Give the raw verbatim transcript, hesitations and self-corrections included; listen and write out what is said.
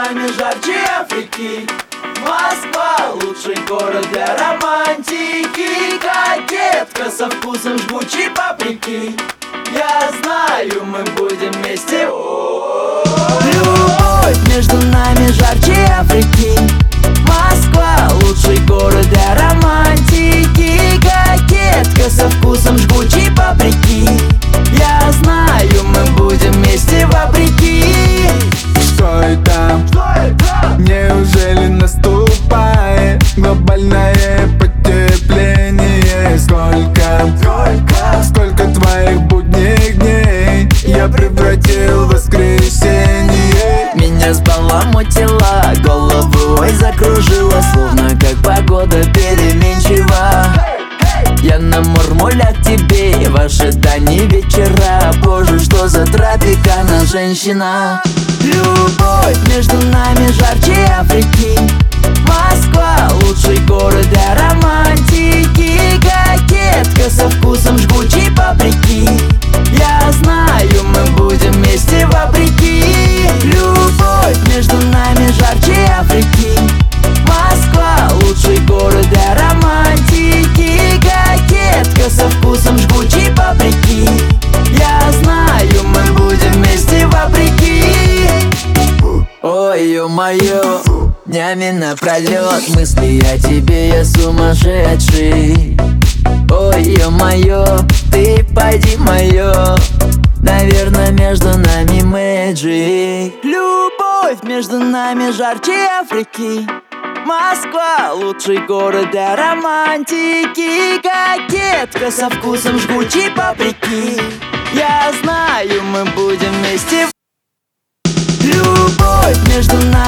нами жарче Африки. Москва — лучший город для романтики. Кокетка со вкусом жгучей паприки. Я знаю, мы будем вместе. Любовь между нами жарче Африки. Москва — лучший город для романтики. Кокетка со вкусом жгучей паприки. Я знаю, мы будем вместе вопреки. Что это? Неужели наступает глобальное потепление? Сколько, сколько, сколько твоих будних дней я превратил в воскресенье. Меня сбаламутила, голову ой закружила, словно как погода переменчива. Я на мурмуля к тебе в ожидании вечера. Боже, что за тропикана женщина. Любовь между нами жарче Африки. Москва — лучший город для романтики. Кокетка со вкусом жгучей паприки. Я знаю, мы будем вместе вопреки. Любовь между нами жарче Африки. Москва — лучший город для романтики. Кокетка со вкусом жгучей паприки. Я знаю, мы будем вместе вопреки. Ой, ё-моё, днями напролёт мысли о тебе, я сумасшедший. Ой, ё-моё, ты пойди моё, наверное, между нами мэджик. Любовь между нами жарче Африки. Москва — лучший город для романтики. Кокетка со вкусом жгучей паприки. Я знаю, мы будем вместе. Любовь между нами